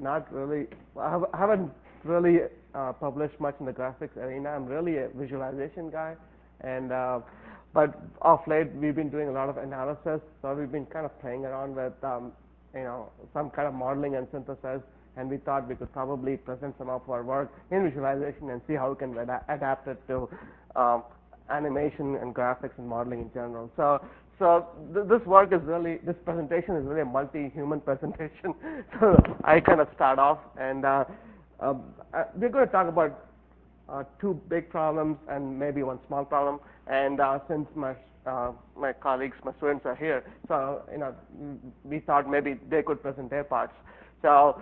not really, I haven't really published much in the graphics arena. I'm really a visualization guy, and but of late we've been doing a lot of analysis. So we've been kind of playing around with some kind of modeling and synthesis, and we thought we could probably present some of our work in visualization and see how we can adapt it to animation and graphics and modeling in general. So this presentation is really a multi-human presentation. So I kind of start off, and we're going to talk about two big problems and maybe one small problem. And since my colleagues, my students are here, so we thought maybe they could present their parts. So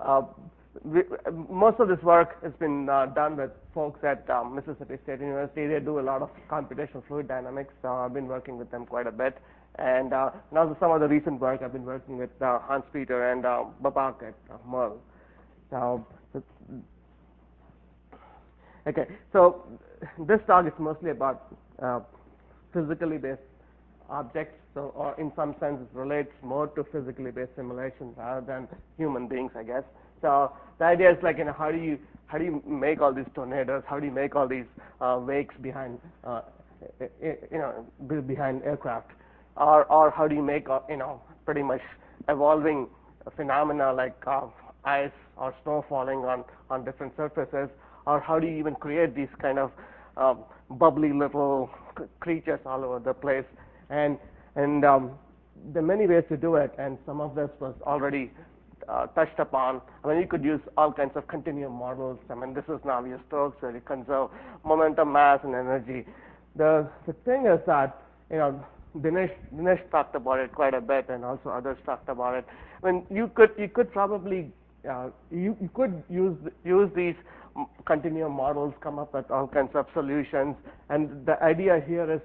most of this work has been done with folks at Mississippi State University. They do a lot of computational fluid dynamics, so I've been working with them quite a bit. And also some of the recent work I've been working with Hans Peter and Babak at Merle. So this talk is mostly about physically based objects, or in some sense it relates more to physically based simulations rather than human beings, I guess. So the idea is like, how do you make all these tornadoes? How do you make all these wakes behind behind aircraft, or how do you make pretty much evolving phenomena like ice or snow falling on different surfaces, or how do you even create these kind of bubbly little creatures all over the place? And there are many ways to do it, and some of this was already touched upon. I mean, you could use all kinds of continuum models. I mean, this is Navier-Stokes, where you conserve momentum, mass, and energy. The thing is that Dinesh talked about it quite a bit, and also others talked about it. I mean, you could probably you could use these continuum models, come up with all kinds of solutions, and the idea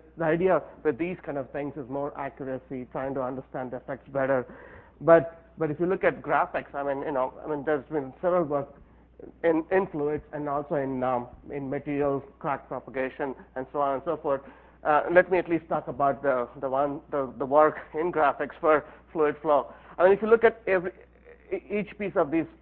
with these kind of things is more accuracy, trying to understand the effects better. But if you look at graphics, I mean, there's been several work in fluids and also in materials, crack propagation, and so on and so forth. Let me at least talk about the work in graphics for fluid flow. I mean, if you look at each piece of these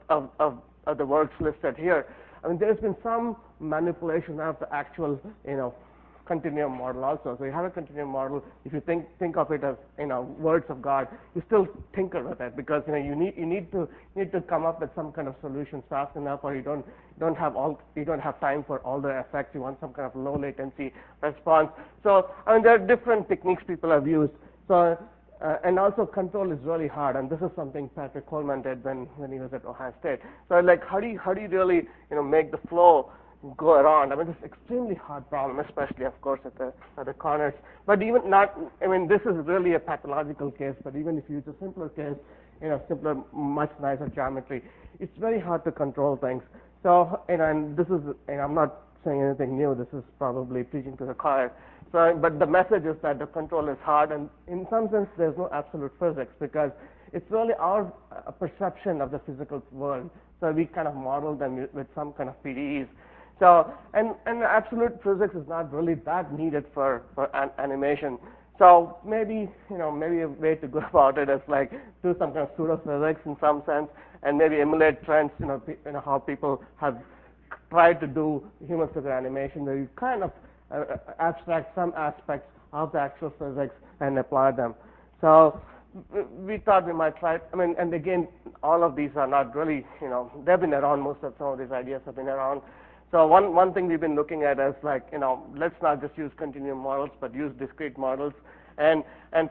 of the works listed here, I mean, there's been some manipulation of the actual continuum model also. So you have a continuum model. If you think of it as words of God, you still tinker with it, because you need to come up with some kind of solutions fast enough, or you don't have time for all the effects. You want some kind of low latency response. So I mean, there are different techniques people have used. So and also control is really hard, and this is something Patrick Coleman did when he was at Ohio State. So like, how do you really make the flow go around? I mean, it's an extremely hard problem, especially of course at the corners. But even not, I mean, this is really a pathological case. But even if you use a simpler case, simpler, much nicer geometry, it's very hard to control things. So and this is, and I'm not saying anything new. This is probably preaching to the choir. So, but the message is that the control is hard, and in some sense there's no absolute physics, because it's really our perception of the physical world. So we kind of model them with some kind of PDEs. So and absolute physics is not really that needed for animation. So maybe maybe a way to go about it is like do some kind of pseudophysics in some sense, and maybe emulate trends. How people have tried to do human figure animation, where you kind of abstract some aspects of the actual physics and apply them. So we thought we might try. I mean, and again, all of these are not really, they've been around. Most of some of these ideas have been around. So one thing we've been looking at is like, let's not just use continuum models, but use discrete models. And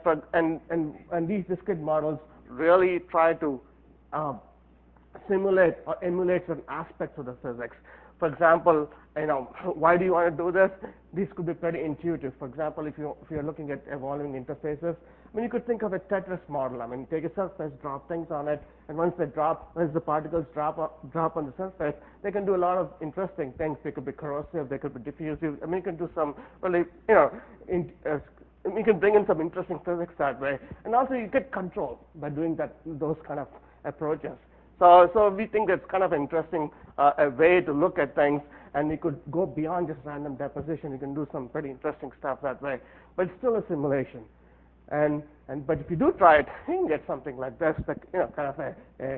these discrete models really try to simulate or emulate certain aspects of the physics. For example, why do you want to do this? These could be pretty intuitive. For example, if you're looking at evolving interfaces, I mean, you could think of a Tetris model. I mean, take a surface, drop things on it, and once the particles drop on the surface, they can do a lot of interesting things. They could be corrosive, they could be diffusive. I mean, you can do some really, you can bring in some interesting physics that way, and also you get control by doing those kind of approaches. So we think that's kind of interesting, a way to look at things, and you could go beyond just random deposition. You can do some pretty interesting stuff that way, but it's still a simulation. But if you do try it, you can get something like this, kind of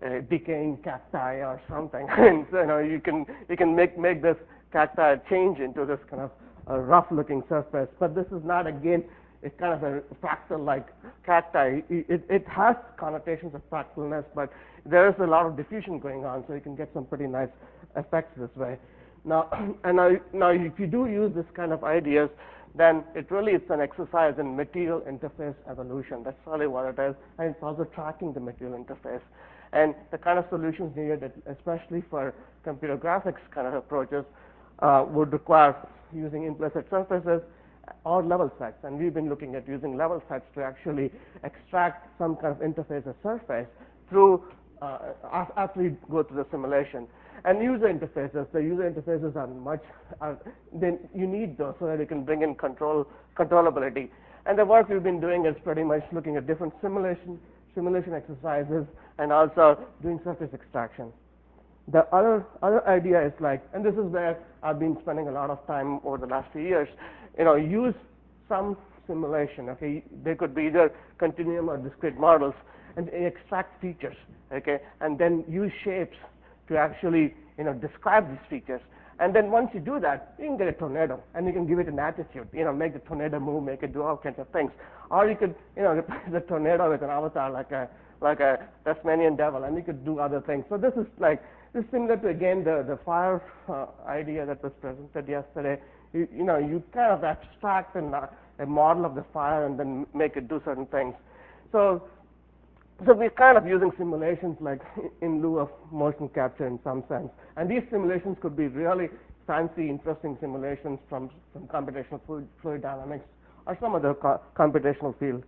decaying cacti or something. And so, you can make this cacti change into this kind of rough-looking surface. But this is not, again, it's kind of a fractal-like cacti. It has connotations of fractalness, but there is a lot of diffusion going on, so you can get some pretty nice effects this way. Now, now, if you do use this kind of ideas, then it really is an exercise in material interface evolution. That's really what it is, and it's also tracking the material interface. And the kind of solutions needed, especially for computer graphics kind of approaches, would require using implicit surfaces or level sets. And we've been looking at using level sets to actually extract some kind of interface or surface through after you go through the simulation. And user interfaces, the user interfaces are then you need those so that you can bring in controllability. And the work we've been doing is pretty much looking at different simulation exercises and also doing surface extraction. The other idea is like, and this is where I've been spending a lot of time over the last few years, use some simulation. Okay, they could be either continuum or discrete models, and extract features. Okay, and then use shapes to actually describe these features. And then once you do that, you can get a tornado, and you can give it an attitude. Make the tornado move, make it do all kinds of things. Or you could replace the tornado with an avatar like a Tasmanian devil, and you could do other things. So this is similar to, again, the fire idea that was presented yesterday. You kind of abstract a model of the fire and then make it do certain things. So we're kind of using simulations like in lieu of motion capture in some sense. And these simulations could be really fancy, interesting simulations from computational fluid dynamics or some other computational field.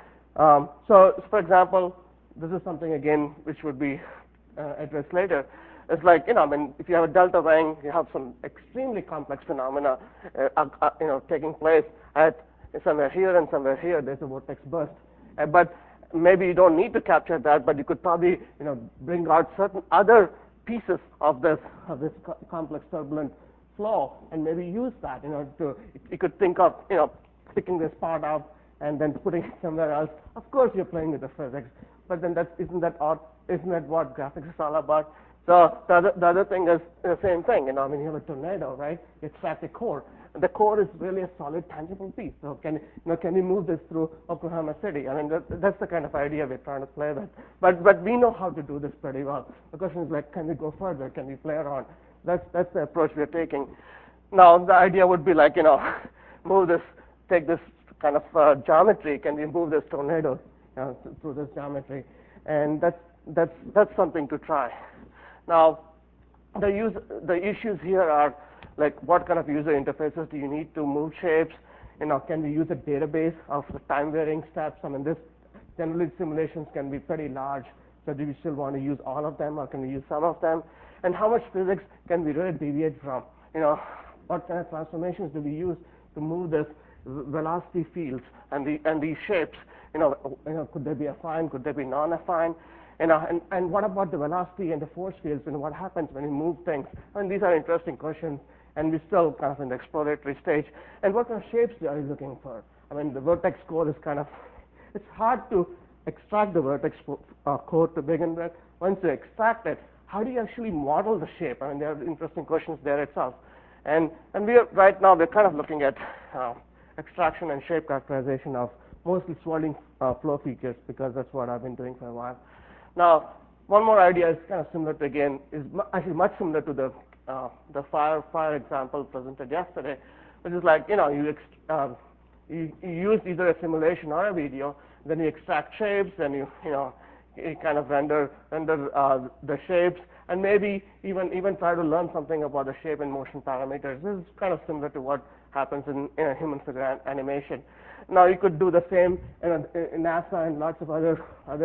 So, for example, this is something, again, which would be addressed later. It's like, if you have a delta ring, you have some extremely complex phenomena, taking place at somewhere here and somewhere here. There's a vortex burst, but maybe you don't need to capture that, but you could probably, bring out certain other pieces of this complex turbulent flow, and maybe use that, you could think of, picking this part up and then putting it somewhere else. Of course, you're playing with the physics, but then isn't that what graphics is all about? So the other thing is the same thing. You have a tornado, right? You extract a core. The core is really a solid, tangible piece. So can you move this through Oklahoma City? That's the kind of idea we're trying to play with. But we know how to do this pretty well. The question is like, can we go further? Can we play around? That's the approach we're taking. Now the idea would be like, move this, take this kind of geometry. Can we move this tornado through this geometry? And that's something to try. Now, the issues here are like, what kind of user interfaces do you need to move shapes? Can we use a database of the time varying steps? This generally simulations can be pretty large. So do we still want to use all of them, or can we use some of them? And how much physics can we really deviate from? What kind of transformations do we use to move this velocity fields and these shapes? Could they be affine? Could they be non-affine? And what about the velocity and the force fields, and what happens when you move things? These are interesting questions, and we're still kind of in the exploratory stage. And what kind of shapes are you looking for? The vertex core is it's hard to extract the vertex core to begin with. Once you extract it, how do you actually model the shape? There are interesting questions there itself. And right now we're kind of looking at extraction and shape characterization of mostly swirling flow features, because that's what I've been doing for a while. Now, one more idea is kind of similar to, again, is actually much similar to the fire example presented yesterday, which is like, you use either a simulation or a video, then you extract shapes, and you kind of render the shapes, and maybe even try to learn something about the shape and motion parameters. This is kind of similar to what happens in a human figure animation. Now, you could do the same in NASA and lots of other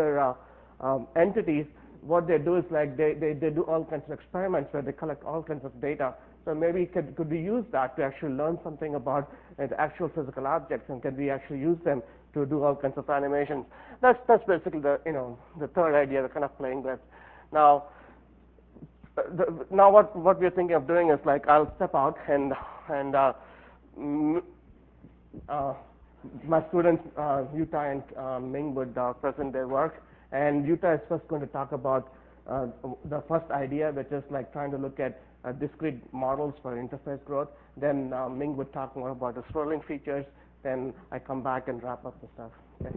entities. What they do is like they do all kinds of experiments where they collect all kinds of data. So maybe could we use that to actually learn something about the actual physical objects, and can we actually use them to do all kinds of animations? That's basically the third idea we're kind of playing with. Now what we're thinking of doing is like, I'll step out and my students Yuta and Ming would present their work. And Yuta is first going to talk about the first idea, which is like trying to look at discrete models for interface growth. Then Ming would talk more about the swirling features. Then I come back and wrap up the stuff. Okay.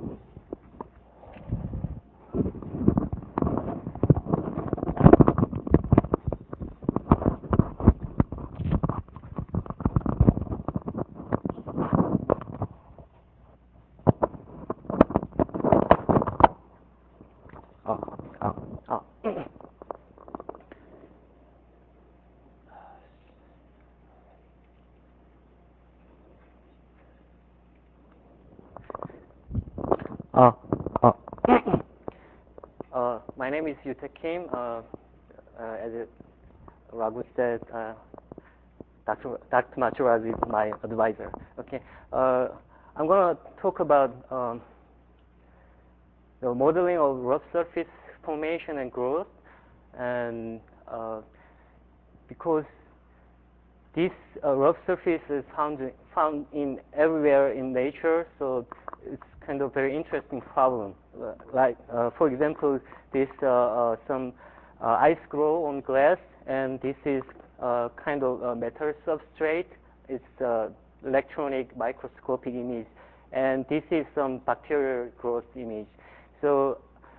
My name is Yuta Kim. As Raghu said, Dr. Matsurazu is my advisor. Okay, I'm going to talk about the modeling of rough surface formation and growth, and because this rough surface is found in everywhere in nature, so it's kind of very interesting problem. Like, for example, this some ice grow on glass, and this is kind of a metal substrate. It's electronic microscopic image, and this is some bacterial growth image. So,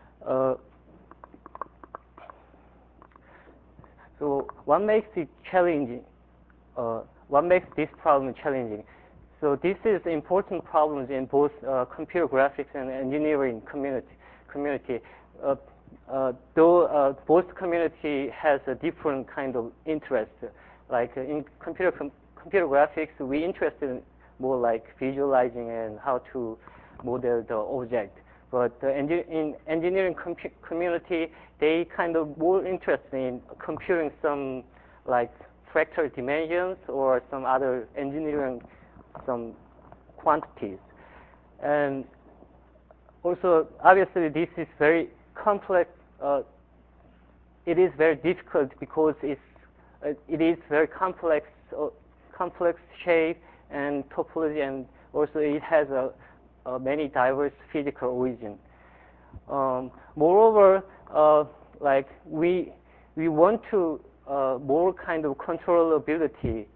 so what makes it challenging? What makes this problem challenging? So this is important problems in both computer graphics and engineering community. Though both community has a different kind of interest. Like in computer graphics, we interested more like visualizing and how to model the object. But in engineering community, they kind of more interested in computing some like fractal dimensions or some other engineering some quantities. And also, obviously, this is very complex. It is very difficult because it is very complex shape and topology, and also it has many diverse physical origin. Moreover, like we want to more kind of controllability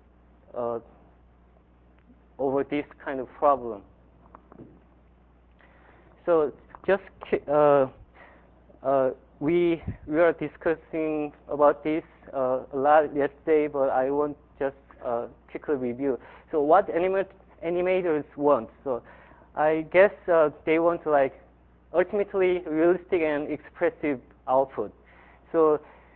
over this kind of problem. So just we are discussing about this a lot yesterday, but I want just quickly review. So what animators want? So I guess they want like ultimately realistic and expressive output. So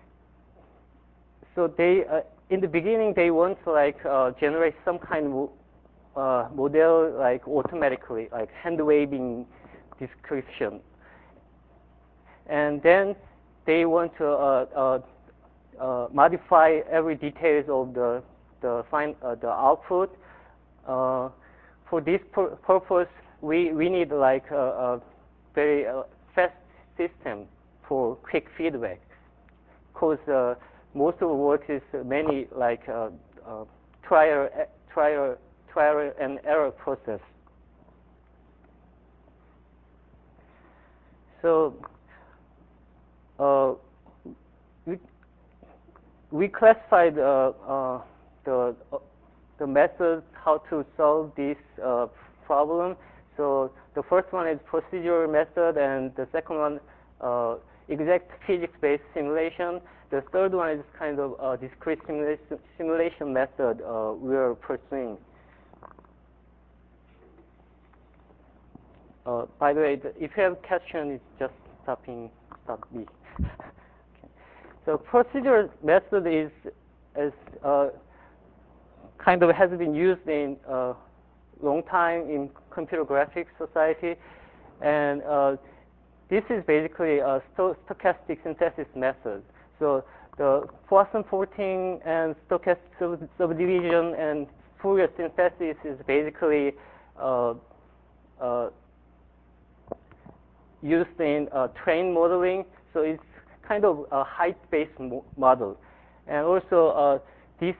they in the beginning they want to like generate some kind of model like automatically, like hand waving description, and then they want to modify every details of the output. For this purpose, we need like a very fast system for quick feedback, because most of the work is many like trial and error process. So we classified the methods how to solve this problem. So the first one is procedural method, and the second one exact physics-based simulation. The third one is kind of discrete simulation method we are pursuing. By the way, if you have a question, it's just stop me. Okay. So procedural method is kind of has been used in long time in computer graphics society, and this is basically a stochastic synthesis method. So the Poisson sorting and stochastic subdivision and Fourier synthesis is basically used in train modeling. So it's kind of a height-based model, and also this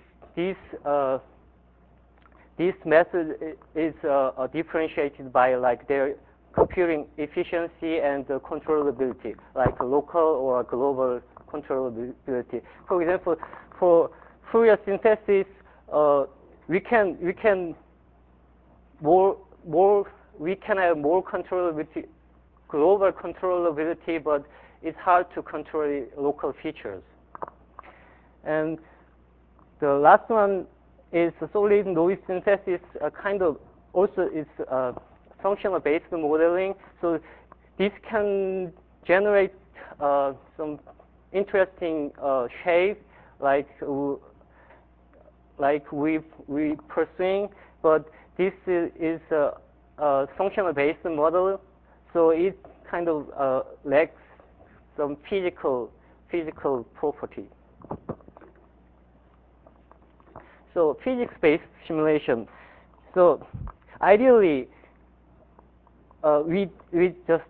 method is differentiated by like their computing efficiency and controllability, like local or global controllability. For example, for Fourier synthesis, we can have more controllability, global controllability, but it's hard to control local features. And the last one is solid noise synthesis, kind of also is functional based modeling. So this can generate some interesting shape like we pursuing, but this is a functional based model, so it kind of lacks some physical property. So physics-based simulation. So ideally, we just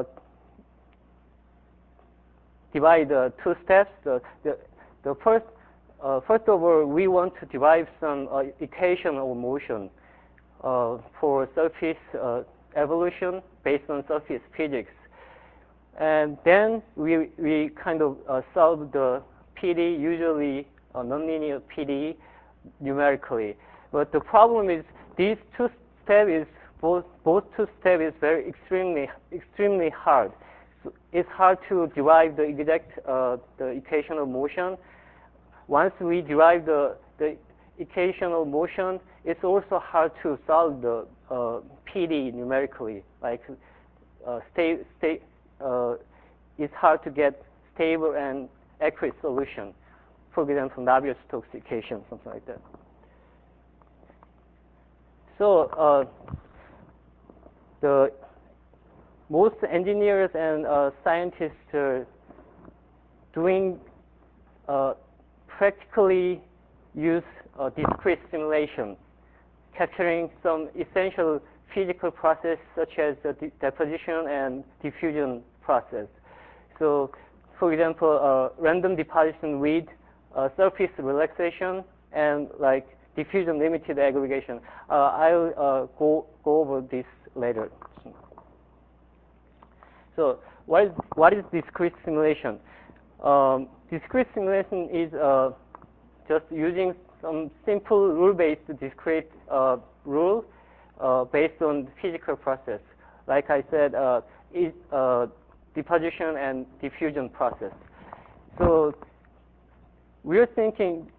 divide two steps. The first of all, we want to derive some equation of motion for surface evolution based on surface physics, and then we kind of solve the PD, usually nonlinear PD, numerically. But the problem is these two steps is both two steps is very extremely hard. So it's hard to derive the exact the equation of motion. Once we derive the equation of motion, it's also hard to solve the PD numerically. Like it's hard to get stable and accurate solution. For example, Navier-Stokes equation, something like that. So the most engineers and scientists are doing practically use discrete simulation, capturing some essential physical process such as the deposition and diffusion process. So, for example, random deposition with surface relaxation and like diffusion limited aggregation. I'll go over this later. So what is discrete simulation? Discrete simulation is just using some simple rule-based discrete rule based on physical process. Like I said, deposition and diffusion process. So we think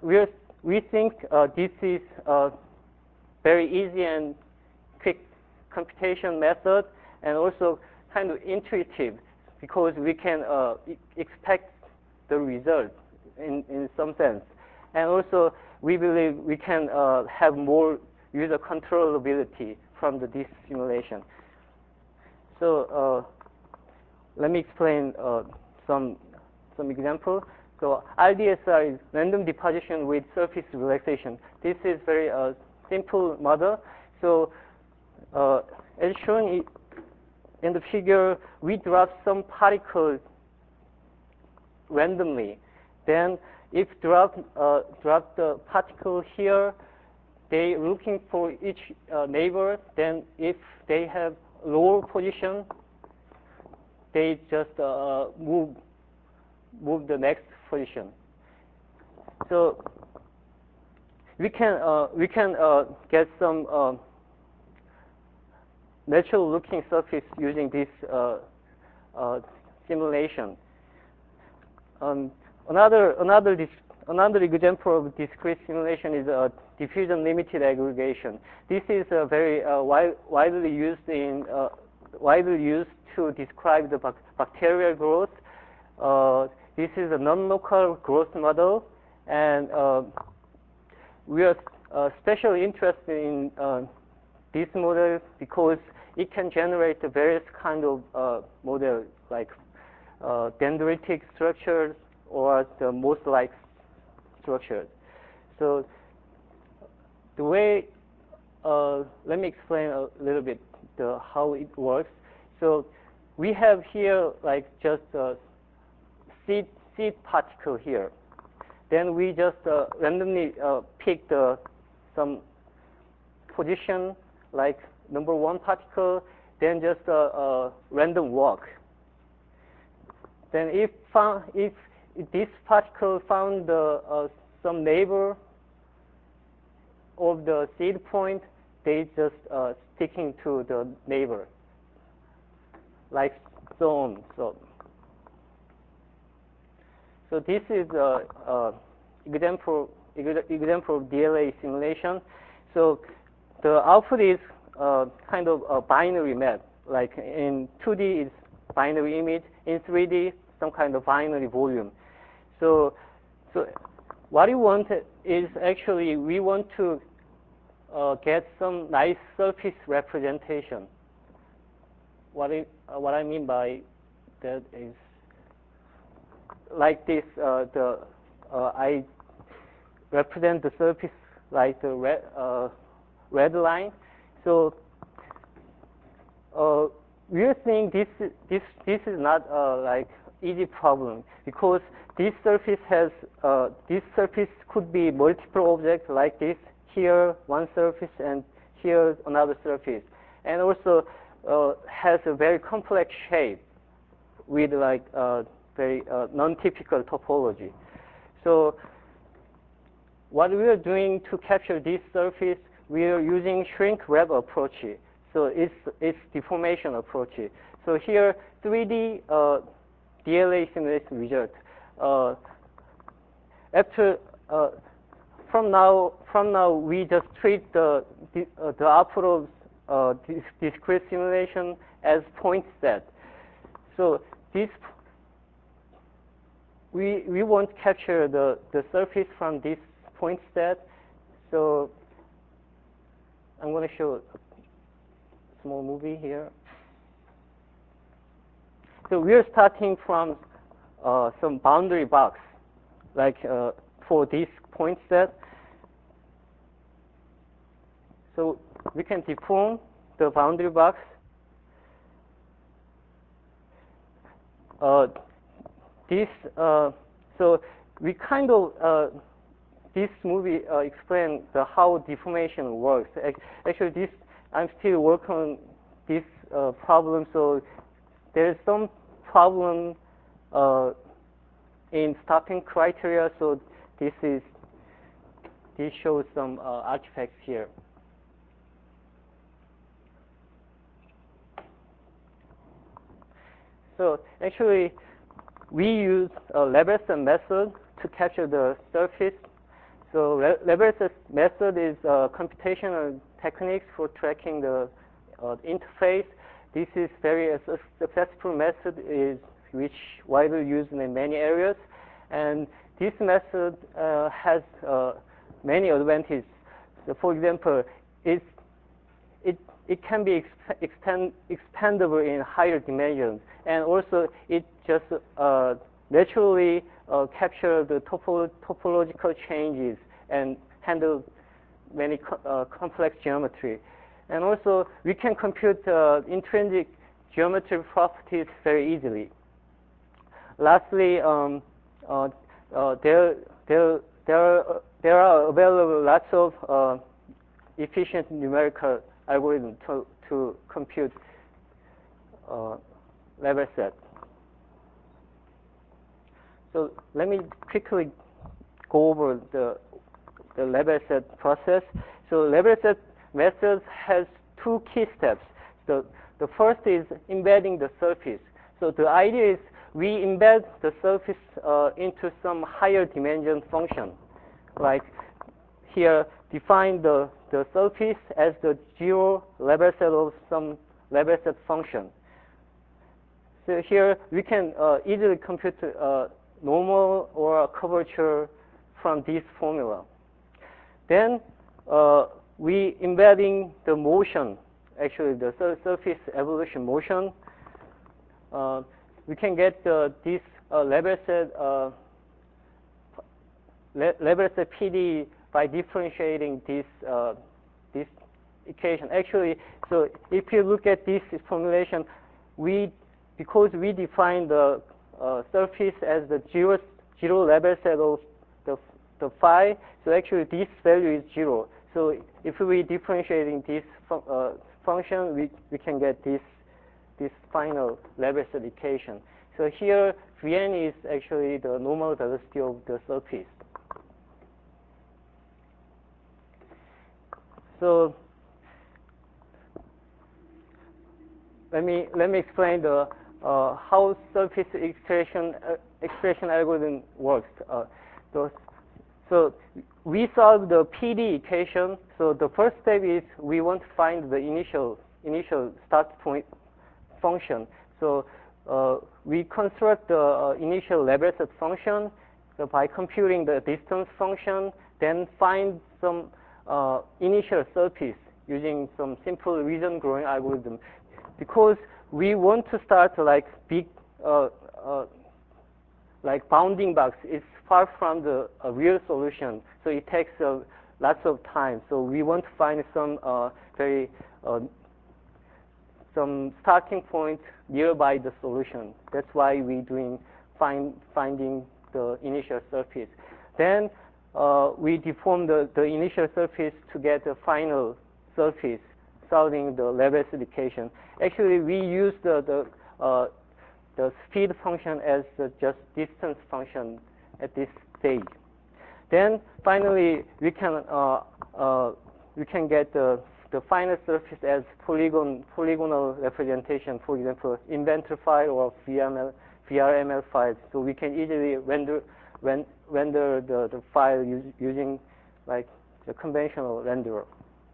this is a very easy and quick computation method, and also kind of intuitive because we can expect the result in some sense. And also we believe we can have more user controllability from this simulation. So let me explain some example. So RDSR is random deposition with surface relaxation. This is very simple model. So as shown in the figure, we drop some particles randomly. Then if drop the particle here, they looking for each neighbor. Then if they have lower position, they just move the next position. So we can get some natural looking surface using this simulation. Another example of discrete simulation is diffusion limited aggregation. This is very widely used to describe the bacterial growth. This is a non-local growth model, and we are especially interested in this model because it can generate various kind of models like dendritic structures or the moss-like structures. So the way, let me explain a little bit how it works. So we have here like just a seed particle here. Then we just randomly pick some position like number 1 particle, then just a random walk. Then if this particle found some neighbor of the seed point, they just sticking to the neighbor, like so on. So this is example of DLA simulation. So the output is kind of a binary map. Like in 2D, it's binary image. In 3D, some kind of binary volume. So what we want is actually we want to get some nice surface representation. What I mean by that is like this. I represent the surface like the red line. So we're saying this is not like easy problem, because this surface could be multiple objects like this. Here one surface and here another surface, and also has a very complex shape with like very non-typical topology. So what we are doing to capture this surface, we are using shrink wrap approach. So it's deformation approach. So here 3D DLA simulation result. From now we just treat the output of discrete simulation as point set. So this we want to capture the surface from this point set. So I'm going to show a small movie here. So we are starting from some boundary box, like for this point set. So we can deform the boundary box. So we kind of this movie explains how deformation works. Actually, I'm still working on this problem. So there's some problem in stopping criteria. So this shows some artifacts here. So actually, we use a Leverset method to capture the surface. So Leverset method is computational techniques for tracking the interface. This is very successful method which widely used in many areas, and this method has many advantages. So for example, it can be expandable in higher dimensions, and also it just naturally capture the topological changes and handle many complex geometry. And also we can compute intrinsic geometry properties very easily. Lastly, there are available lots of efficient numerical algorithms to compute Leverset. So let me quickly go over the Leverset process. So Leverset method has two key steps. The first is embedding the surface. So the idea is we embed the surface into some higher dimension function. Like here, define the surface as the zero Leverset of some Leverset function. So here we can easily compute normal or curvature from this formula. Then we embedding the motion, actually the surface evolution motion. We can get this Leverset PD by differentiating this equation. Actually, so if you look at this formulation, because we define the surface as the zero Leverset of the phi, so actually this value is 0. So if we differentiating this function, we can get this final Lebesgue equation. So here, Vn is actually the normal velocity of the surface. So let me explain the how surface expression algorithm works. So we solve the PD equation. So the first step is we want to find the initial start point function. So we construct the initial Lebesgue function. So by computing the distance function, then find some initial surface using some simple region growing algorithm. Because we want to start like big, like bounding box. It's far from the real solution, so it takes lots of time. So we want to find some some starting point nearby the solution. That's why we're doing finding the initial surface. Then we deform the initial surface to get the final surface, solving the Lebesgue equation. Actually, we use the speed function as just distance function at this stage. Then finally, we can get the final surface as polygonal representation. For example, inventor file or VRML files. So we can easily render the file using like the conventional renderer.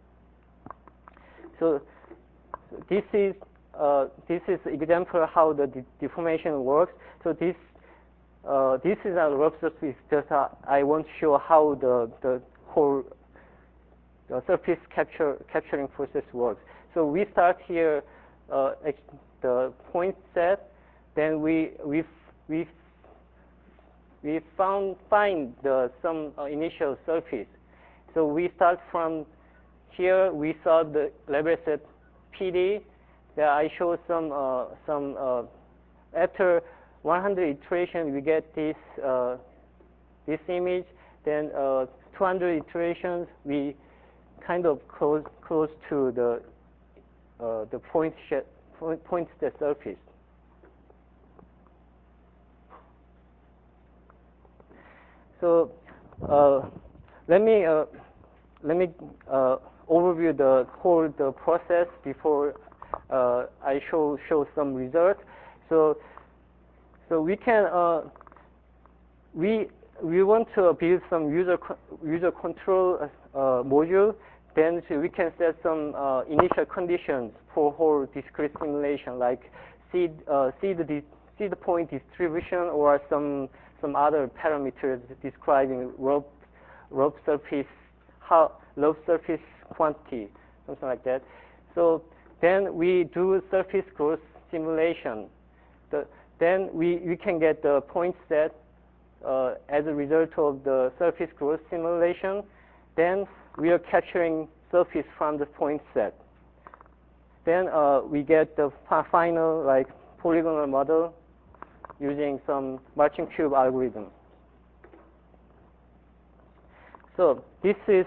So this is example how the deformation works. So this is a rough surface. Just I want to show how the whole surface capturing process works. So we start here the point set. Then we find some initial surface. So we start from here. We saw the Lebesgue PD. There I show some after 100 iterations we get this image. Then 200 iterations we kind of close to the point set surface. So let me overview the whole process before I show some results. So we can we want to build some user control module. Then we can set some initial conditions for whole discrete simulation, like seed point distribution or some other parameters describing rough surface quantity, something like that. So then we do surface growth simulation. Then we can get the point set as a result of the surface growth simulation. Then we are capturing surface from the point set. Then we get the final like polygonal model using some Marching Cube algorithm. So this is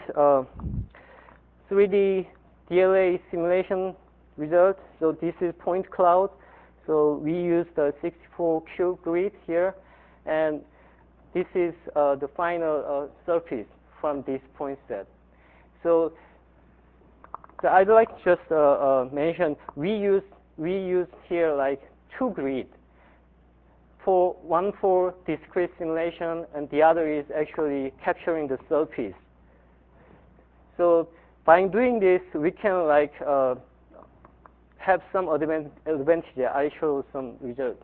3D DLA simulation result. So this is point cloud. So we use the 64 cube grid here, and this is the final surface from this point set. So I'd like to just mention we use here like two grids. One for discrete simulation, and the other is actually capturing the surface. So by doing this, we can like have some advantage. I show some results.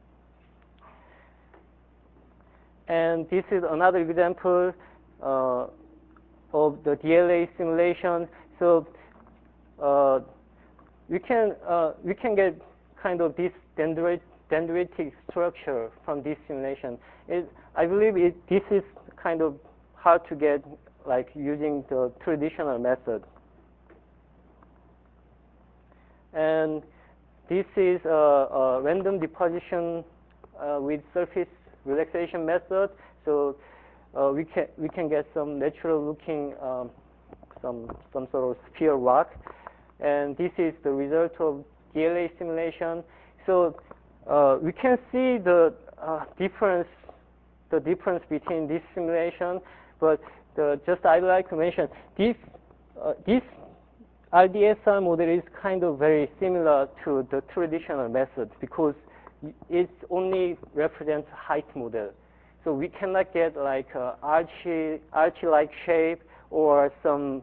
And this is another example of the DLA simulation. So we can get kind of this dendritic structure from this simulation. I believe this is kind of hard to get, like using the traditional method. And this is a random deposition with surface relaxation method. So we can get some natural looking some sort of sphere rock. and this is the result of DLA simulation. So we can see the difference between this simulation, but just I'd like to mention this RDSR model is kind of very similar to the traditional method because it only represents height model. So we cannot get like archy-like shape or some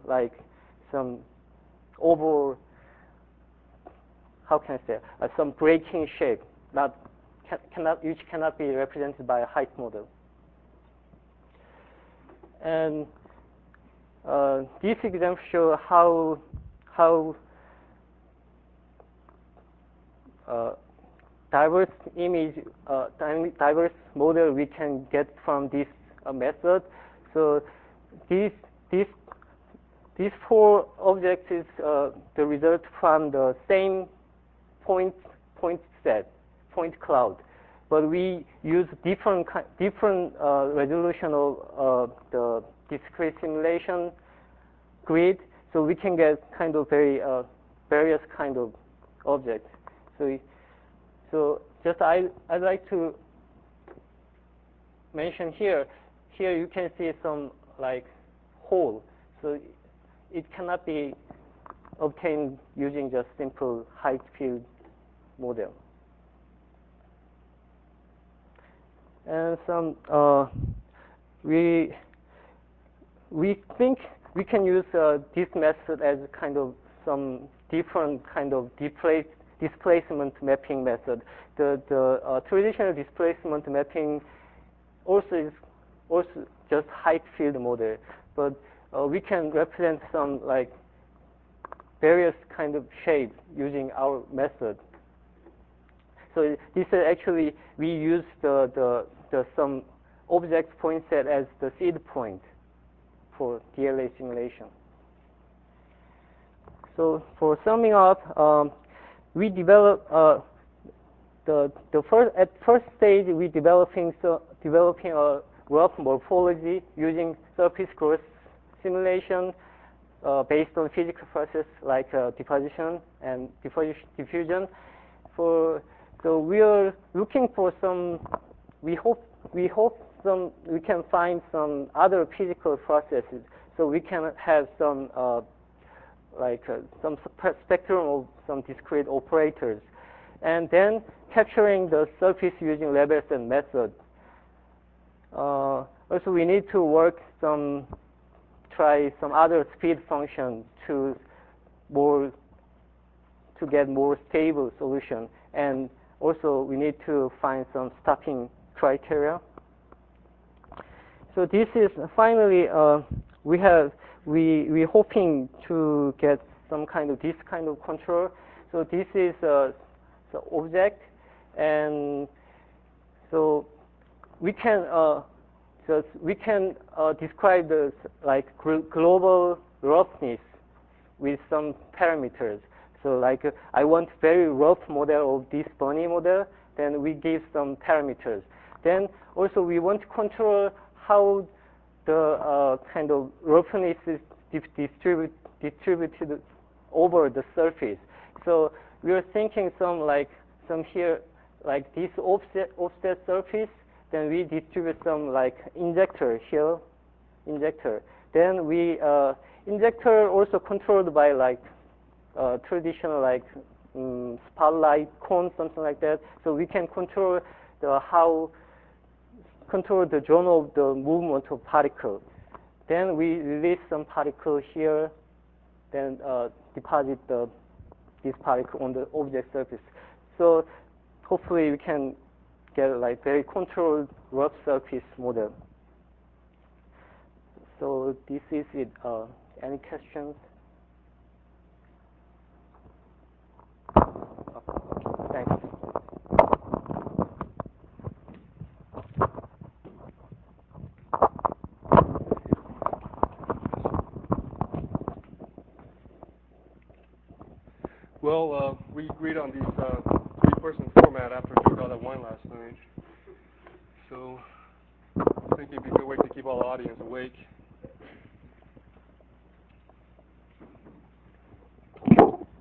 oval, how can I say, some breaking shape which cannot be represented by a height model. And this example shows how diverse model we can get from this method. So these four objects is the result from the same point cloud, but we use different resolution of the discrete simulation grid, so we can get kind of various kind of objects. So just I'd like to mention here you can see some like hole. So it cannot be obtained using just simple height field model. And some we think we can use this method as kind of some different kind of displacement mapping method. The traditional displacement mapping also is just height field model, but we can represent some like various kind of shapes using our method. So this is actually we use the some object point set as the seed point for DLA simulation. So for summing up, we develop at first stage we developing a rough morphology using surface growth simulation based on physical process like deposition and diffusion. So we are looking for some. We hope we can find some other physical processes, so we can have some some spectrum of some discrete operators, and then capturing the surface using Lebesgue method. Also, we need to try some other speed function to get more stable solution, and also we need to find some stopping criteria. So this is finally we hoping to get this kind of control. So this is the object, and so we can describe the global roughness with some parameters. So I want very rough model of this bunny model, then we give some parameters. Then also we want to control how the kind of roughness is distributed over the surface. So we are thinking some here like this offset surface. Then we distribute some injector here, Then we injector also controlled by traditional spotlight cone, something like that. So we can control the zone of the movement of particle. Then we release some particle here, then deposit this particle on the object surface. So hopefully we can get a very controlled rough surface model. So this is it. Any questions? Thanks. Well, we agreed on these three-person format after we got that wine last night. So I think it'd be a good way to keep all the audience awake.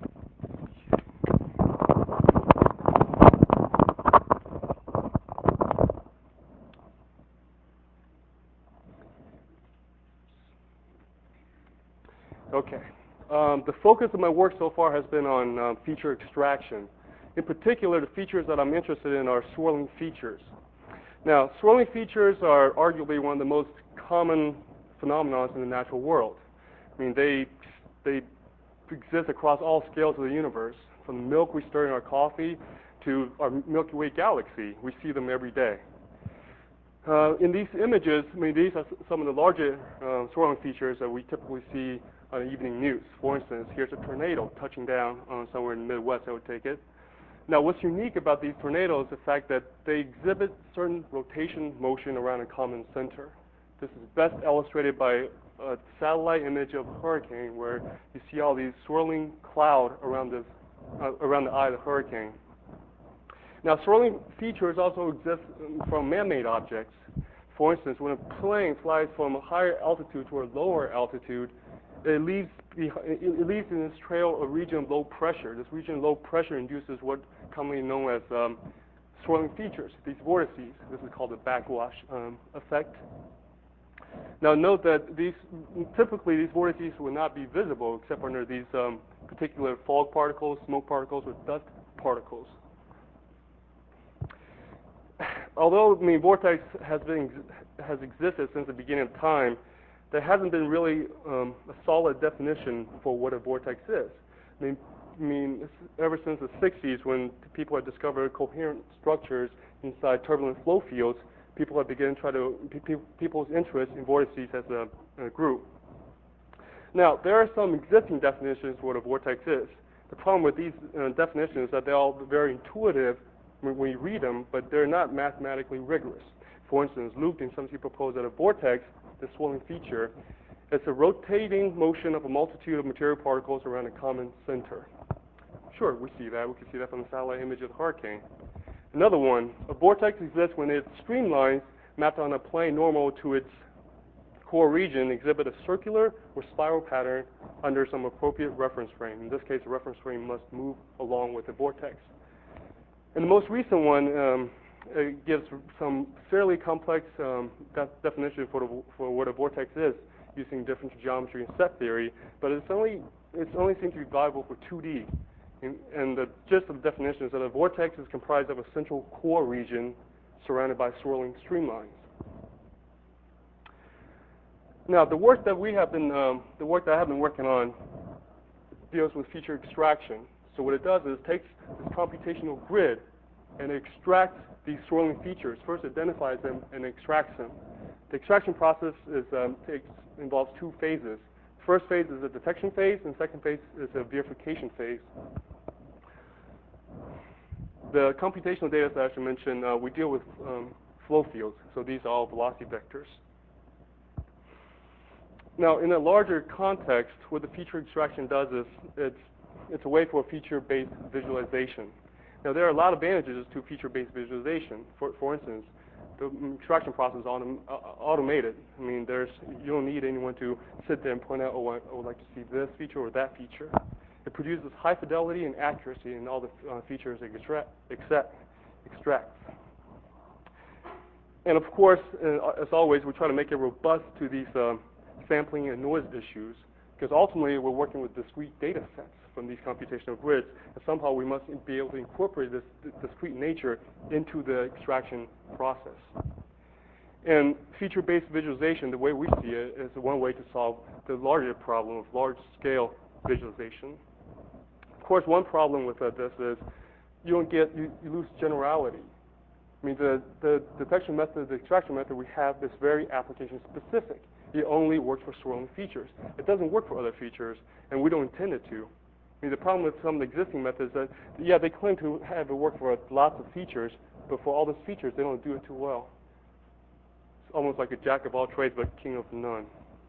Okay. The focus of my work so far has been on feature extraction. In particular, the features that I'm interested in are swirling features. Now, swirling features are arguably one of the most common phenomena in the natural world. I mean, they exist across all scales of the universe, from the milk we stir in our coffee to our Milky Way galaxy. We see them every day. In these images, I mean, these are some of the larger swirling features that we typically see on evening news. For instance, here's a tornado touching down somewhere in the Midwest, I would take it. Now, what's unique about these tornadoes is the fact that they exhibit certain rotation motion around a common center. This is best illustrated by a satellite image of a hurricane, where you see all these swirling cloud around the eye of the hurricane. Now, swirling features also exist from man-made objects. For instance, when a plane flies from a higher altitude to a lower altitude, it leaves in its trail a region of low pressure. This region of low pressure induces what commonly known as swirling features, these vortices. This is called the backwash effect. Now, note that typically these vortices would not be visible except under these particular fog particles, smoke particles, or dust particles. Although vortex has existed since the beginning of time, there hasn't been really a solid definition for what a vortex is. I mean, ever since the 60s, when people had discovered coherent structures inside turbulent flow fields, people have begun people's interest in vortices as a group. Now, there are some existing definitions for what a vortex is. The problem with these definitions is that they're all very intuitive when we read them, but they're not mathematically rigorous. For instance, Luke and some people propose that a vortex, the swirling feature, is a rotating motion of a multitude of material particles around a common center. Sure, we see that. We can see that from the satellite image of the hurricane. Another one, a vortex exists when its streamlines mapped on a plane normal to its core region exhibit a circular or spiral pattern under some appropriate reference frame. In this case, the reference frame must move along with the vortex. And the most recent one gives some fairly complex definition for what a vortex is, using different geometry and set theory, but it's only seems to be viable for 2D. And the gist of the definition is that a vortex is comprised of a central core region surrounded by swirling streamlines. Now, the work that I have been working on deals with feature extraction. So what it does is it takes this computational grid and it extracts these swirling features. First, it identifies them and extracts them. The extraction process involves two phases. The first phase is the detection phase, and the second phase is the verification phase. The computational data that I should mention, we deal with flow fields, so these are all velocity vectors. Now, in a larger context, what the feature extraction does is it's a way for a feature-based visualization. Now, there are a lot of advantages to feature-based visualization. For instance, the extraction process is automated. I mean, you don't need anyone to sit there and point out, oh, I would like to see this feature or that feature. It produces high fidelity and accuracy in all the features it extracts. And of course, as always, we try to make it robust to these sampling and noise issues, because ultimately we're working with discrete data sets from these computational grids, and somehow we must be able to incorporate this discrete nature into the extraction process. And feature-based visualization, the way we see it, is one way to solve the larger problem of large-scale visualization. Of course, one problem with this is you lose generality. I mean, the detection method, the extraction method we have is very application-specific. It only works for swirling features. It doesn't work for other features, and we don't intend it to. I mean, the problem with some of the existing methods is that, yeah, they claim to have it work for lots of features, but for all those features, they don't do it too well. It's almost like a jack of all trades, but king of none.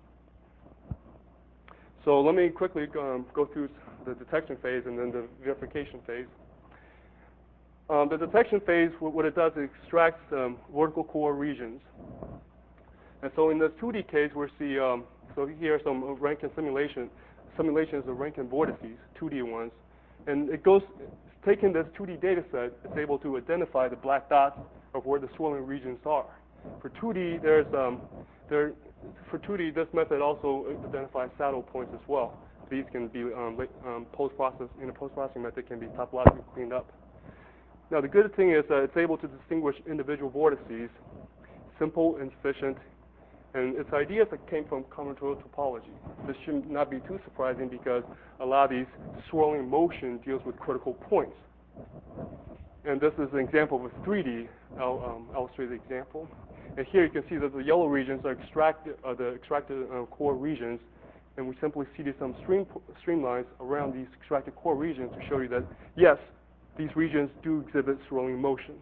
So let me quickly go through the detection phase and then the verification phase. The detection phase, what it does is extracts vertical core regions. And so in the 2D case, we see, so here are some Rankine simulations of Rankine vortices, 2D ones. And taking this 2D data set, it's able to identify the black dots of where the swirling regions are. For 2D, for 2D, this method also identifies saddle points as well. These can be post-process, in a post-processing method, can be topologically cleaned up. Now, the good thing is that it's able to distinguish individual vortices, simple and efficient, and its ideas that came from combinatorial topology. This should not be too surprising because a lot of these swirling motion deals with critical points. And this is an example of a 3D. I'll illustrate the example. And here you can see that the yellow regions are the extracted core regions, and we simply see some streamlines around these extracted core regions to show you that, yes, these regions do exhibit swirling motion.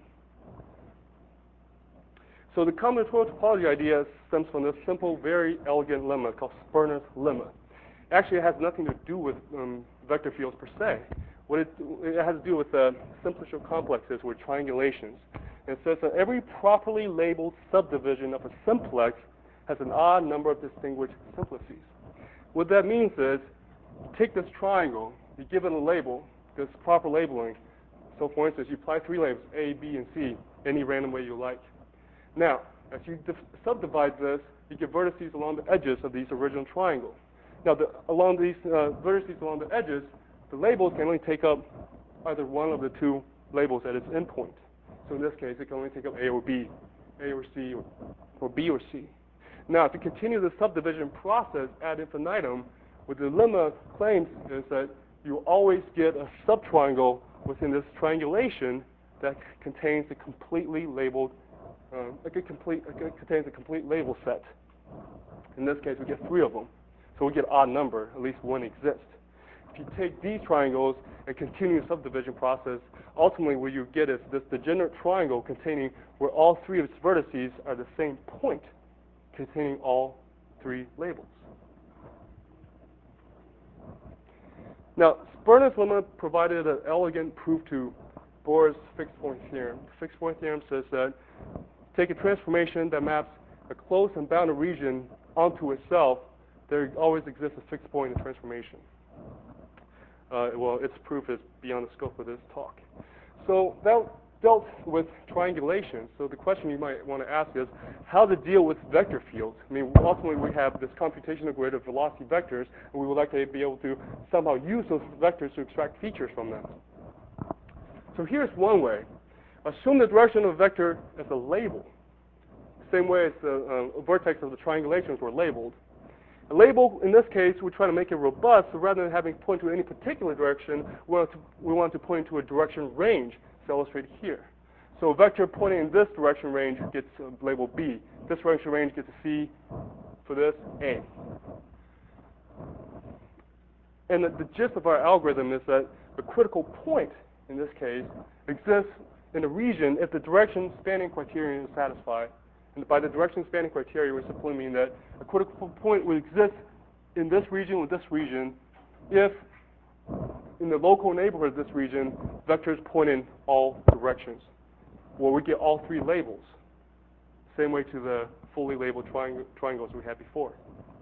So the combinatorial topology idea stems from this simple, very elegant lemma called Sperner's lemma. Actually, it has nothing to do with vector fields per se. It has to do with simplicial complexes or triangulations. It says that every properly labeled subdivision of a simplex has an odd number of distinguished simplices. What that means is, take this triangle, you give it a label, this proper labeling. So for instance, you apply 3 labels, A, B, and C, any random way you like. Now, as you subdivide this, you get vertices along the edges of these original triangles. Now, along these vertices along the edges, the labels can only take up either one of the 2 labels at its endpoint. So in this case, it can only take up A or B, A or C, or B or C. Now, to continue the subdivision process ad infinitum, what the lemma claims is that you always get a subtriangle within this triangulation that contains a completely labeled, contains a complete label set. In this case, we get 3 of them. So we get odd number, at least 1 exists. If you take these triangles and continue the subdivision process, ultimately what you get is this degenerate triangle containing where all 3 of its vertices are the same point, containing all 3 labels. Now, Sperner's lemma provided an elegant proof to Bohr's fixed point theorem. The fixed point theorem says that take a transformation that maps a closed and bounded region onto itself, there always exists a fixed point in the transformation. Well, its proof is beyond the scope of this talk. So that dealt with triangulation. So the question you might want to ask is how to deal with vector fields. I mean, ultimately we have this computational grid of velocity vectors, and we would like to be able to somehow use those vectors to extract features from them. So here's one way. Assume the direction of a vector as a label, same way as the vertex of the triangulations were labeled. A label, in this case, we try to make it robust, so rather than having point to any particular direction, we want to point to a direction range. It's illustrated here. So a vector pointing in this direction range gets label B. This direction range gets a C. For this, A. And the gist of our algorithm is that a critical point, in this case, exists in a region if the direction spanning criterion is satisfied. And by the direction spanning criteria, we simply mean that a critical point will exist in this region with this region if, in the local neighborhood of this region, vectors point in all directions, where we get all 3 labels. Same way to the fully labeled triangles we had before.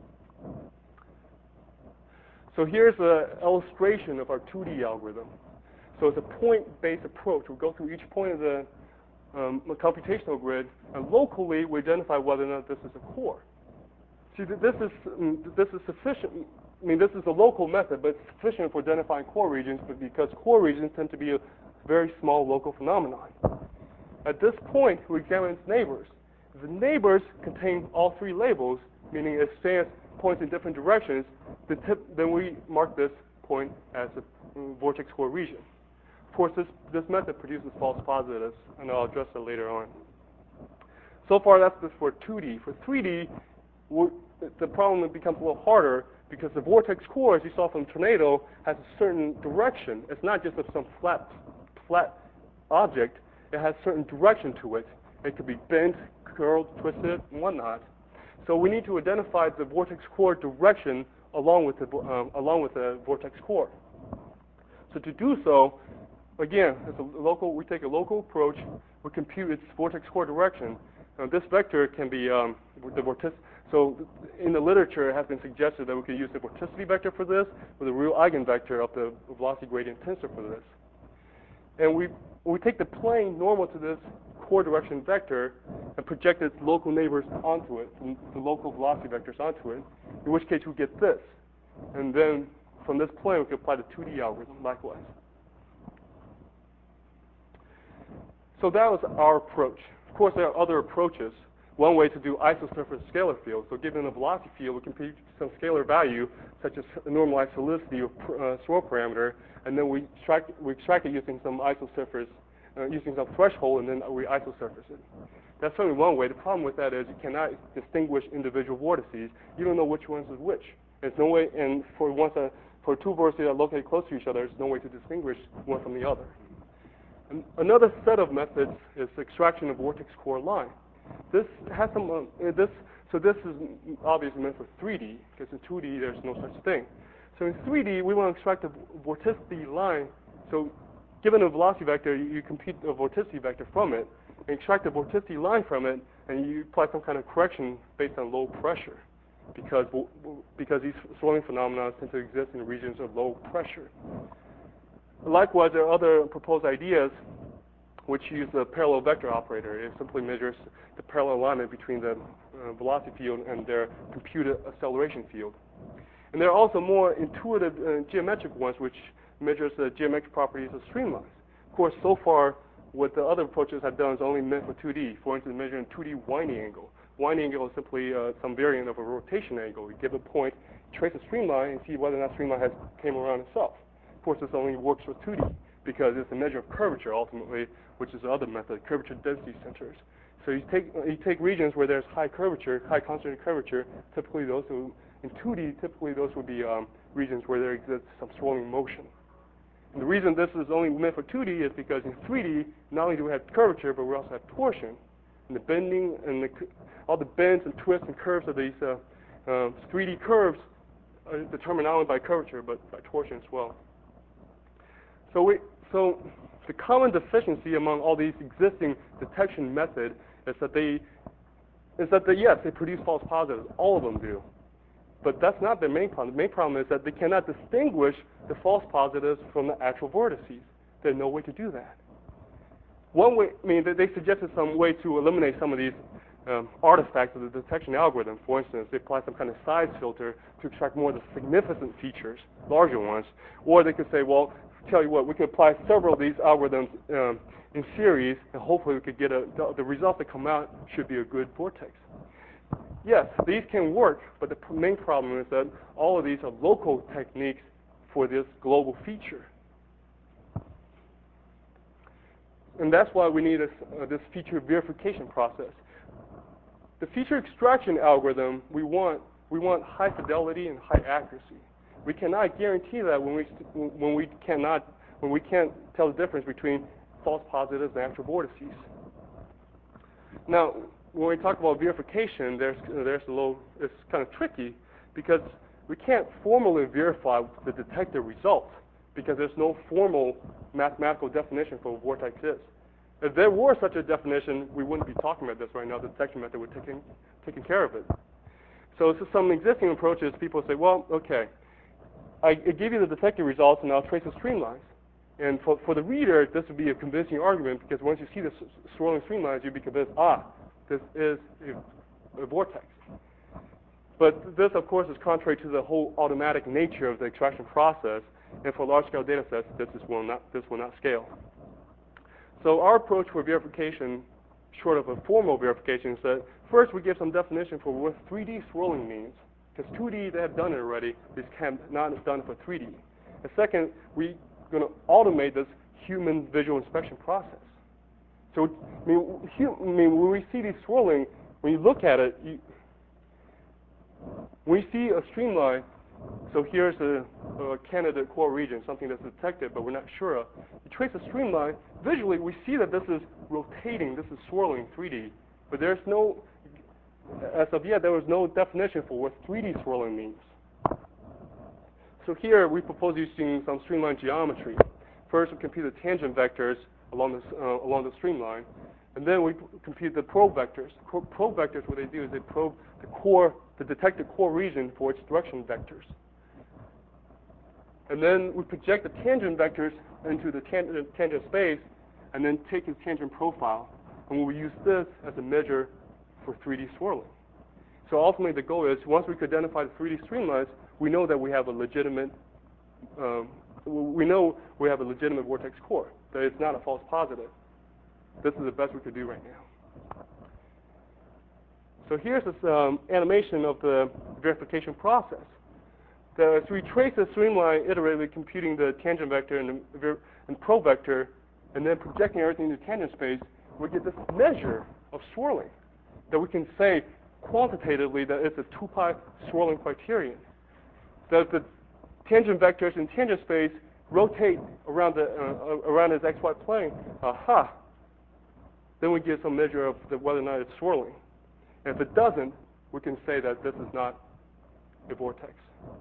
So here's an illustration of our 2D algorithm. So it's a point-based approach. We go through each point of the computational grid, and locally we identify whether or not this is a core. See, this is sufficient. I mean, this is a local method, but it's sufficient for identifying core regions, but because core regions tend to be a very small local phenomenon. At this point, we examine its neighbors. If the neighbors contain all 3 labels, meaning it spans points in different directions, then we mark this point as a vortex core region. Of course, this method produces false positives, and I'll address that later on. So far, that's just for 2D. For 3D, the problem becomes a little harder because the vortex core, as you saw from Tornado, has a certain direction. It's not just some flat object. It has a certain direction to it. It could be bent, curled, twisted, and whatnot. So we need to identify the vortex core direction along with the vortex core. So to do so, again, we take a local approach. We compute its vortex core direction. Now, this vector can be the vorticity. So in the literature, it has been suggested that we could use the vorticity vector for this, or the real eigenvector of the velocity gradient tensor for this. And we take the plane normal to this core direction vector and project its local neighbors onto it, the local velocity vectors onto it, in which case we get this. And then from this plane, we can apply the 2D algorithm likewise. So that was our approach. Of course, there are other approaches. One way to do isosurface scalar field. So given a velocity field, we compute some scalar value, such as a normalized solidity of swirl parameter, and then we extract it using some isosurface, using some threshold, and then we isosurface it. That's certainly one way. The problem with that is you cannot distinguish individual vortices. You don't know which ones is which. There's no way, and for two vortices that are located close to each other, there's no way to distinguish one from the other. And another set of methods is extraction of vortex core line. This has some, so this is obviously meant for 3D, because in 2D there's no such thing. So in 3D, we want to extract a vorticity line. So given a velocity vector, you compute a vorticity vector from it, and extract a vorticity line from it, and you apply some kind of correction based on low pressure, because these swirling phenomena tend to exist in regions of low pressure. Likewise, there are other proposed ideas which use the parallel vector operator. It simply measures the parallel alignment between the velocity field and their computed acceleration field. And there are also more intuitive geometric ones which measures the geometric properties of streamlines. Of course, so far, what the other approaches have done is only meant for 2D. For instance, measuring 2D winding angle. Winding angle is simply some variant of a rotation angle. You give a point, trace a streamline, and see whether or not streamline has came around itself. Of course, this only works for 2D because it's a measure of curvature ultimately, which is the other method, curvature density centers. So you take regions where there's high curvature, high concentrated curvature. Typically, those who in 2D, typically those would be regions where there exists some swirling motion. And the reason this is only meant for 2D is because in 3D, not only do we have curvature, but we also have torsion. And the bending and all the bends and twists and curves of these 3D curves are determined not only by curvature, but by torsion as well. So the common deficiency among all these existing detection methods is that yes, they produce false positives. All of them do. But that's not their main problem. The main problem is that they cannot distinguish the false positives from the actual vortices. There's no way to do that. One way, they suggested some way to eliminate some of these artifacts of the detection algorithm. For instance, they apply some kind of size filter to extract more of the significant features, larger ones. Or they could say, well, tell you what, we can apply several of these algorithms in series, and hopefully we could get the result that come out should be a good vortex. Yes, these can work, but the main problem is that all of these are local techniques for this global feature. And that's why we need this feature verification process. The feature extraction algorithm, we want high fidelity and high accuracy. We cannot guarantee that when we can't tell the difference between false positives and actual vortices. Now, when we talk about verification, it's kind of tricky because we can't formally verify the detected results because there's no formal mathematical definition for what vortex is. If there were such a definition, we wouldn't be talking about this right now. The detection method would taking care of it. So some existing approaches, people say, well, okay, I give you the detected results and I'll trace the streamlines. And for the reader, this would be a convincing argument because once you see the swirling streamlines, you'd be convinced, this is a vortex. But this, of course, is contrary to the whole automatic nature of the extraction process. And for large-scale data sets, this will not scale. So our approach for verification, short of a formal verification, is that first we give some definition for what 3D swirling means. Because 2D, they have done it already. This not done for 3D. And second, we're going to automate this human visual inspection process. So, when we see these swirling, when you look at it, when you see a streamline, so here's a candidate core region, something that's detected, but we're not sure of. You trace a streamline, visually we see that this is rotating, this is swirling 3D, but there's no, as of yet, there was no definition for what 3D swirling means. So here we propose using some streamline geometry. First, we compute the tangent vectors along the streamline, and then we compute the probe vectors. Probe vectors, what they do is they probe the detected core region for its direction vectors. And then we project the tangent vectors into the tangent space, and then take its tangent profile. and we'll use this as a measure for 3D swirling. So ultimately the goal is, once we can identify the 3D streamlines, we know that we have a legitimate vortex core, that it's not a false positive. This is the best we could do right now. So here's this animation of the verification process. So we trace the streamline iteratively computing the tangent vector and probe vector, and then projecting everything into tangent space, we get this measure of swirling that we can say quantitatively that it's a 2-pi swirling criterion. That the tangent vectors in tangent space rotate around its xy plane, then we get some measure of whether or not it's swirling. And if it doesn't, we can say that this is not a vortex.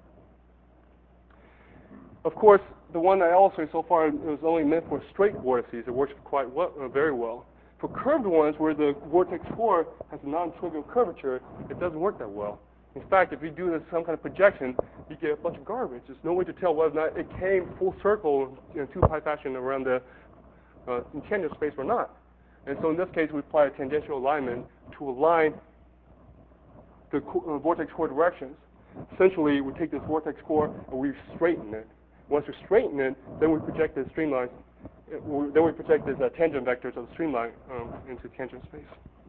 Of course, the one I illustrated so far was only meant for straight vortices. It works quite well, very well. For curved ones, where the vortex core has a non-trivial curvature, it doesn't work that well. In fact, if you do some kind of projection, you get a bunch of garbage. There's no way to tell whether or not it came full circle in 2-pi fashion around the tangent space or not. And so in this case, we apply a tangential alignment to align the vortex core directions. Essentially, we take this vortex core and we straighten it. Once we straighten it, then we project the streamlines. Then we project these tangent vectors of the streamline into tangent space.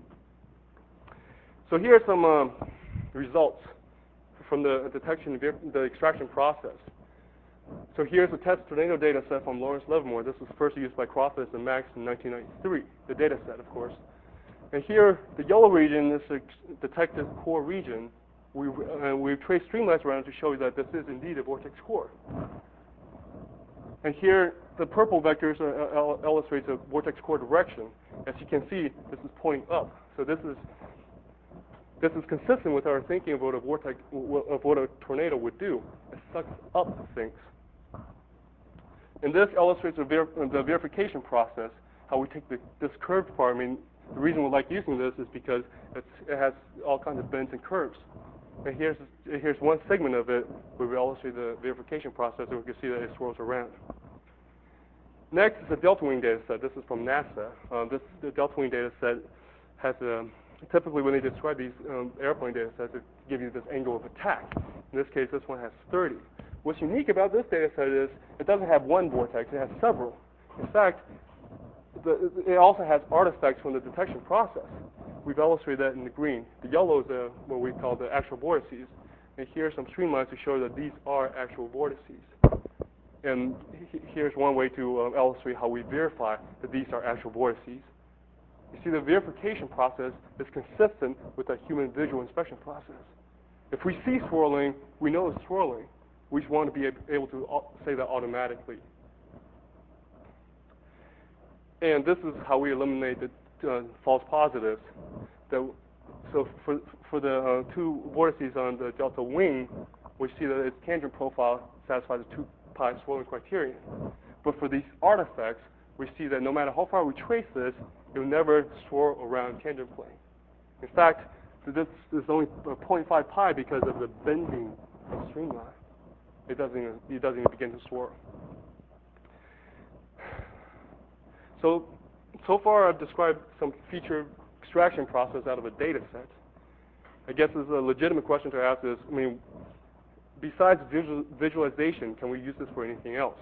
So here are some results from the detection, the extraction process. So here's a test tornado data set from Lawrence Livermore. This was first used by Crawford and Max in 1993, the data set, of course. And here, the yellow region is a detected core region. We've traced streamlines around to show you that this is indeed a vortex core. And here, the purple vectors illustrates a vortex core direction. As you can see, this is pointing up. So this is consistent with our thinking of what a tornado would do. It sucks up things. And this illustrates the verification process, how we take this curved part. I mean, the reason we like using this is because it has all kinds of bends and curves. And here's one segment of it where we illustrate the verification process, and we can see that it swirls around. Next is the delta wing data set. This is from NASA. The delta wing data set has typically when they describe these airplane data sets, it gives you this angle of attack. In this case, this one has 30. What's unique about this data set is it doesn't have one vortex, it has several. In fact, it also has artifacts from the detection process. We've illustrated that in the green. The yellow is what we call the actual vortices. And here are some streamlines to show that these are actual vortices. And here's one way to illustrate how we verify that these are actual vortices. You see, the verification process is consistent with the human visual inspection process. If we see swirling, we know it's swirling. We just want to be able to say that automatically. And this is how we eliminate the false positives. So for the two vortices on the delta wing, we see that its tangent profile satisfies the 2-pi swirling criterion. But for these artifacts, we see that no matter how far we trace this, it will never swirl around tangent plane. In fact, this is only 0.5 pi because of the bending of streamline. It doesn't even begin to swirl. So far I've described some feature extraction process out of a data set. I guess there's a legitimate question to ask is, I mean, besides visualization, can we use this for anything else?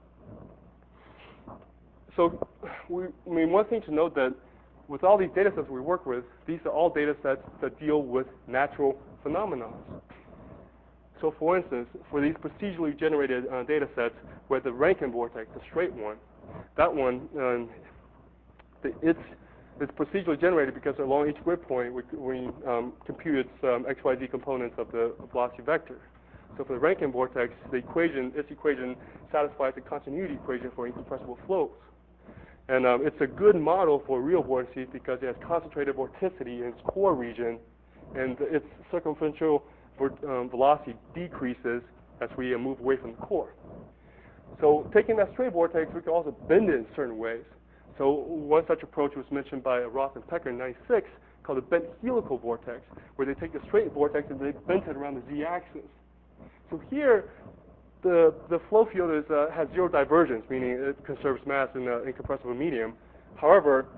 So, one thing to note that with all these data sets we work with, these are all data sets that deal with natural phenomena. So for instance, for these procedurally generated data sets where the Rankine vortex, the straight one, that one, it's procedurally generated because along each grid point we compute its XYZ components of the velocity vector. So for the Rankine vortex, its equation satisfies the continuity equation for incompressible flows. And it's a good model for real vortices because it has concentrated vorticity in its core region, and its circumferential velocity decreases as we move away from the core. So taking that straight vortex, we can also bend it in certain ways. So one such approach was mentioned by Roth and Pecker in 96, called the bent helical vortex, where they take the straight vortex and they bend it around the z-axis. So here, the flow field has zero divergence, meaning it conserves mass in an incompressible medium. However,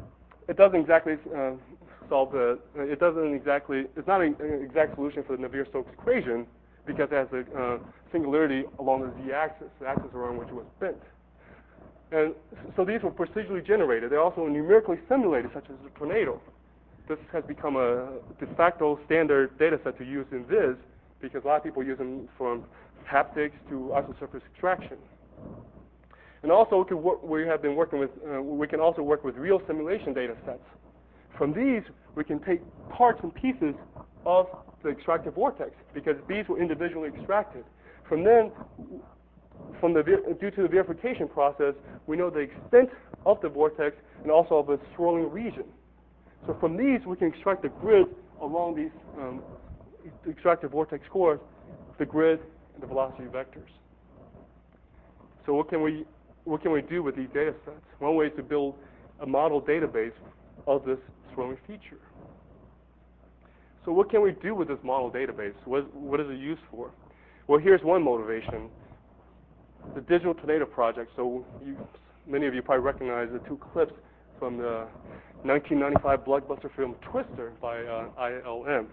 it doesn't exactly solve the. It doesn't exactly. It's not an exact solution for the Navier-Stokes equation because it has a singularity along the z-axis, the axis around which it was bent. And so these were procedurally generated. They're also numerically simulated, such as the tornado. This has become a de facto standard data set to use in Viz because a lot of people use them from haptics to isosurface extraction. And also, we have been working with. We can also work with real simulation data sets. From these, we can take parts and pieces of the extractive vortex because these were individually extracted. From then, due to the verification process, we know the extent of the vortex and also of its swirling region. So from these, we can extract the grid along these extractive vortex cores, the grid and the velocity vectors. So what can we do with these data sets? One way is to build a model database of this swirling feature. So what can we do with this model database? What is it used for? Well, here's one motivation. The Digital Tornado Project. So many of you probably recognize the two clips from the 1995 blockbuster film Twister by ILM.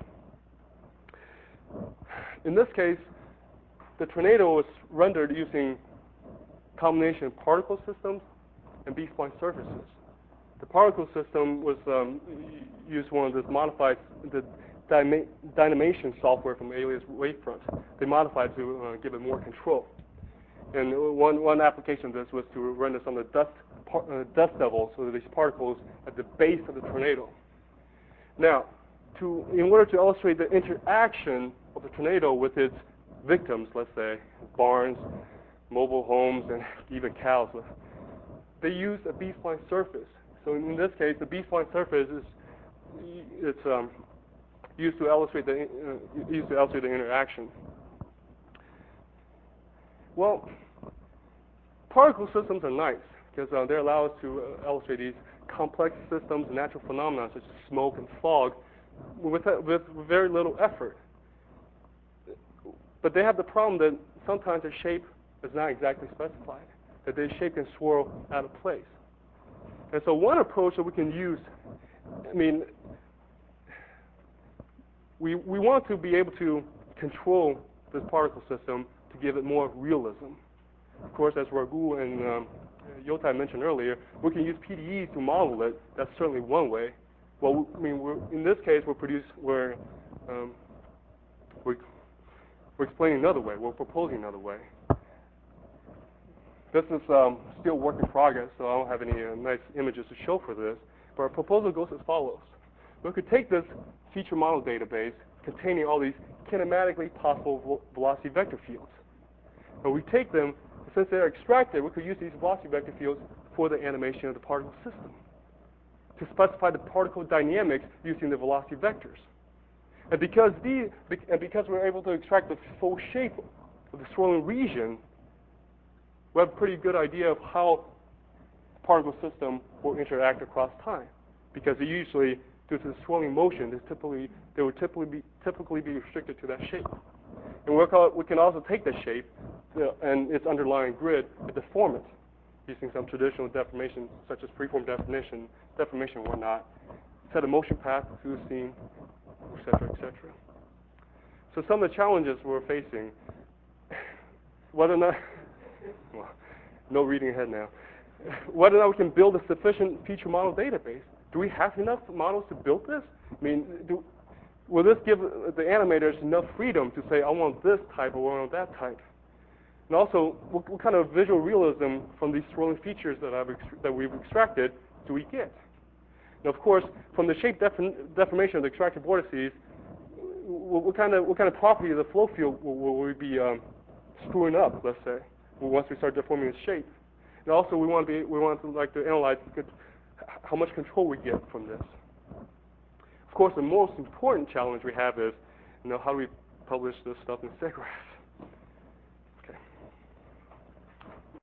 In this case, the tornado was rendered using a combination of particle systems and B-spline surfaces. The particle system was used one of this modified the Dynamation software from Alias Wavefront. They modified to give it more control. And one application of this was to render some of the dust devils, so these particles at the base of the tornado. Now, in order to illustrate the interaction of the tornado with its victims, let's say barns, mobile homes, and even cows, they used a B-spline surface. So in this case, the B-spline surface is used to illustrate the interaction. Well, particle systems are nice because they allow us to illustrate these complex systems and natural phenomena such as smoke and fog with very little effort. But they have the problem that sometimes their shape is not exactly specified, that their shape can swirl out of place. And so one approach that we can use, we want to be able to control this particle system to give it more realism. Of course, as Raghu and Yotai mentioned earlier, we can use PDEs to model it. That's certainly one way. Well, in this case, we're explaining another way. We're proposing another way. This is still work in progress, so I don't have any nice images to show for this. But our proposal goes as follows. We could take this feature model database containing all these kinematically possible velocity vector fields. And we take them, since they're extracted, we could use these velocity vector fields for the animation of the particle system to specify the particle dynamics using the velocity vectors. And because we're able to extract the full shape of the swirling region, we have a pretty good idea of how the particle system will interact across time. Because they usually, due to the swirling motion, they would typically be restricted to that shape. And we can also take the shape and its underlying grid and deform it using some traditional deformation, such as freeform deformation and whatnot, set a motion path through the scene, etc., etc. So some of the challenges we're facing, whether or not, well, no reading ahead now, whether or not we can build a sufficient feature model database. Do we have enough models to build this? Will this give the animators enough freedom to say, I want this type or I want that type? And also, what kind of visual realism from these swirling features that we've extracted do we get? Now, of course, from the shape deformation of the extracted vortices, what kind of property of the flow field will we be screwing up? Let's say once we start deforming its shape. And also, we want to analyze how much control we get from this. Of course, the most important challenge we have is, how do we publish this stuff in SIGGRAPH?